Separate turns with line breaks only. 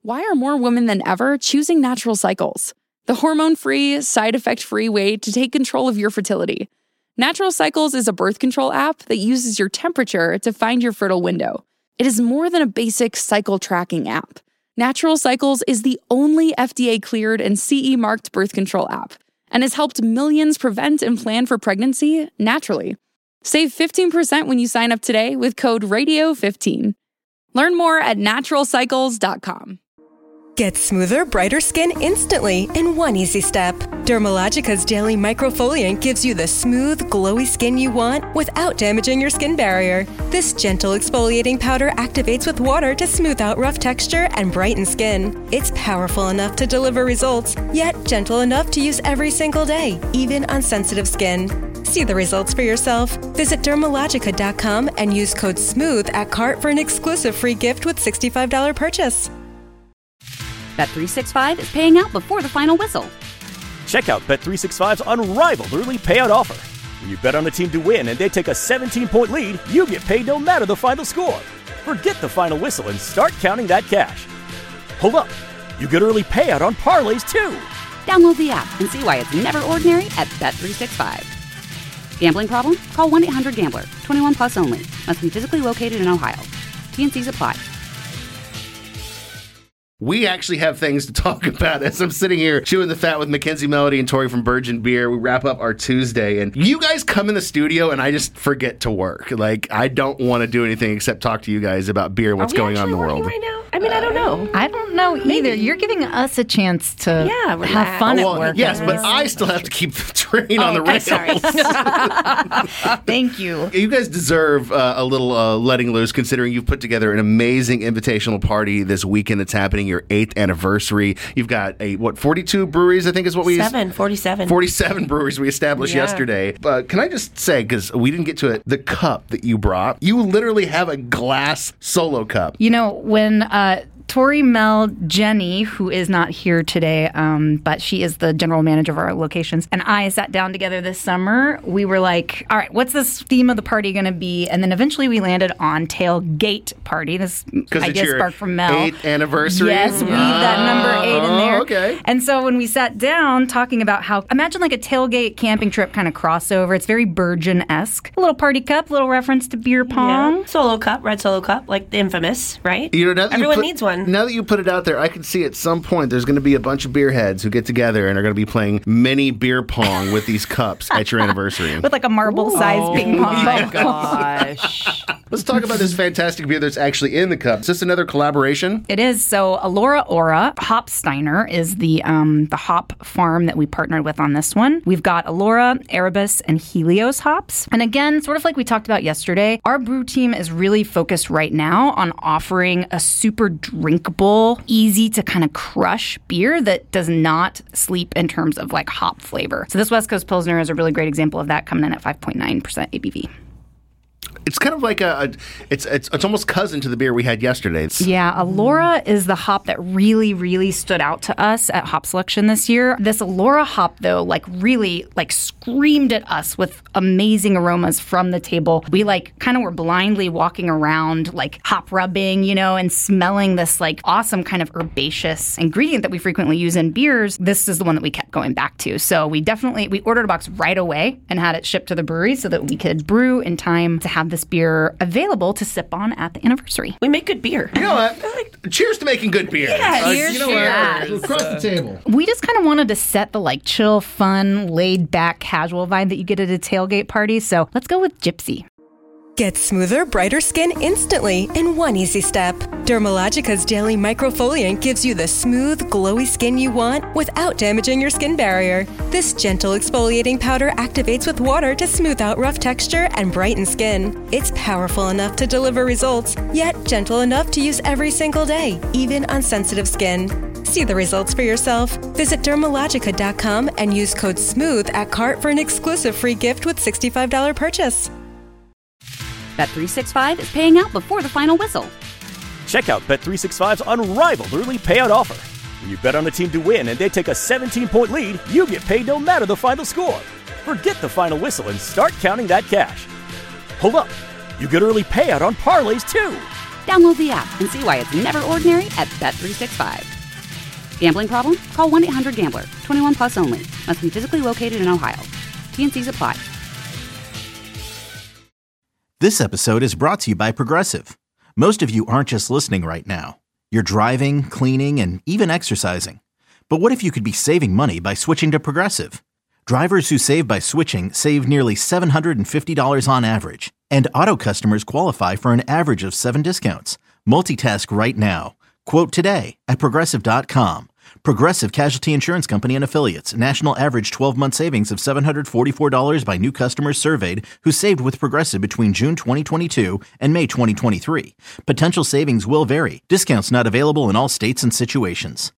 why are more women than ever choosing Natural Cycles? The hormone-free, side-effect-free way to take control of your fertility. Natural Cycles is a birth control app that uses your temperature to find your fertile window. It is more than a basic cycle tracking app. Natural Cycles is the only FDA-cleared and CE-marked birth control app and has helped millions prevent and plan for pregnancy naturally. Save 15% when you sign up today with code RADIO15. Learn more at naturalcycles.com.
Get smoother, brighter skin instantly in one easy step. Dermalogica's Daily Microfoliant gives you the smooth, glowy skin you want without damaging your skin barrier. This gentle exfoliating powder activates with water to smooth out rough texture and brighten skin. It's powerful enough to deliver results, yet gentle enough to use every single day, even on sensitive skin. See the results for yourself. Visit Dermalogica.com and use code SMOOTH at cart for an exclusive free gift with $65 purchase.
Bet365 is paying out before the final whistle.
Check out Bet365's unrivaled early payout offer. When you bet on a team to win and they take a 17-point lead, you get paid no matter the final score. Forget the final whistle and start counting that cash. Hold up. You get early payout on parlays, too.
Download the app and see why it's never ordinary at Bet365. Gambling problem? Call 1-800-GAMBLER. 21 plus only. Must be physically located in Ohio. T&Cs apply.
We actually have things to talk about as I'm sitting here chewing the fat with Mackenzie Melody and Tori from Virgin Beer. We wrap up our Tuesday, and you guys come in the studio, and I just forget to work. Like, I don't want to do anything except talk to you guys about beer and what's going on in the world.
Right now? I mean, I don't know.
I don't know either. Maybe. You're giving us a chance to have fun at work.
Yes, but I still have to keep the train on the rails.
Sorry.
Thank you.
You guys deserve a little letting loose, considering you've put together an amazing invitational party this weekend that's happening, your 8th anniversary. You've got 42 breweries, I think is what we...
47.
47 breweries we established yesterday. Can I just say, because we didn't get to it, the cup that you brought, you literally have a glass solo cup.
You know, when Tori, Mel, Jenny, who is not here today, but she is the general manager of our locations, and I sat down together this summer. We were like, all right, what's this theme of the party going to be? And then eventually we landed on Tailgate Party. This, I guess, sparked from Mel.
8th anniversary?
Yes, weave that number 8 in there.
Okay.
And so when we sat down talking about how, imagine like a tailgate camping trip kind of crossover. It's very Virgin-esque. A little party cup, little reference to beer pong.
Yeah. Solo cup, red solo cup, like the infamous, right?
You know,
everyone needs one.
Now that you put it out there, I can see at some point there's going to be a bunch of beer heads who get together and are going to be playing mini beer pong with these cups at your anniversary.
With like a marble-sized ping pong.
Oh my gosh.
Let's talk about this fantastic beer that's actually in the cup. Is this another collaboration?
It is. So Alora Ora, Hopsteiner is the hop farm that we partnered with on this one. We've got Alora, Erebus, and Helios hops. And again, sort of like we talked about yesterday, our brew team is really focused right now on offering a super drinkable, easy to kind of crush beer that does not sleep in terms of like hop flavor. So this West Coast Pilsner is a really great example of that, coming in at 5.9% ABV.
It's kind of like it's almost cousin to the beer we had yesterday.
Yeah, Alora is the hop that really, really stood out to us at Hop Selection this year. This Alora hop, though, really screamed at us with amazing aromas from the table. We kind of were blindly walking around, hop rubbing, and smelling this awesome kind of herbaceous ingredient that we frequently use in beers. This is the one that we kept going back to. So we ordered a box right away and had it shipped to the brewery so that we could brew in time to have this beer available to sip on at the anniversary.
We make good beer.
You know what? Cheers to making good beer.
Yes.
Cheers. Across the table.
We just kind of wanted to set the chill, fun, laid back, casual vibe that you get at a tailgate party. So let's go with Gypsy.
Get smoother, brighter skin instantly in one easy step. Dermalogica's Daily Microfoliant gives you the smooth, glowy skin you want without damaging your skin barrier. This gentle exfoliating powder activates with water to smooth out rough texture and brighten skin. It's powerful enough to deliver results, yet gentle enough to use every single day, even on sensitive skin. See the results for yourself. Visit Dermalogica.com and use code SMOOTH at cart for an exclusive free gift with $65 purchase.
Bet365 is paying out before the final whistle.
Check out Bet365's unrivaled early payout offer. When you bet on a team to win and they take a 17-point lead, you get paid no matter the final score. Forget the final whistle and start counting that cash. Hold up. You get early payout on parlays, too.
Download the app and see why it's never ordinary at Bet365. Gambling problem? Call 1-800-GAMBLER. 21 plus only. Must be physically located in Ohio. T&Cs apply.
This episode is brought to you by Progressive. Most of you aren't just listening right now. You're driving, cleaning, and even exercising. But what if you could be saving money by switching to Progressive? Drivers who save by switching save nearly $750 on average. And auto customers qualify for an average of 7 discounts. Multitask right now. Quote today at Progressive.com. Progressive Casualty Insurance Company and Affiliates. National average 12-month savings of $744 by new customers surveyed who saved with Progressive between June 2022 and May 2023. Potential savings will vary. Discounts not available in all states and situations.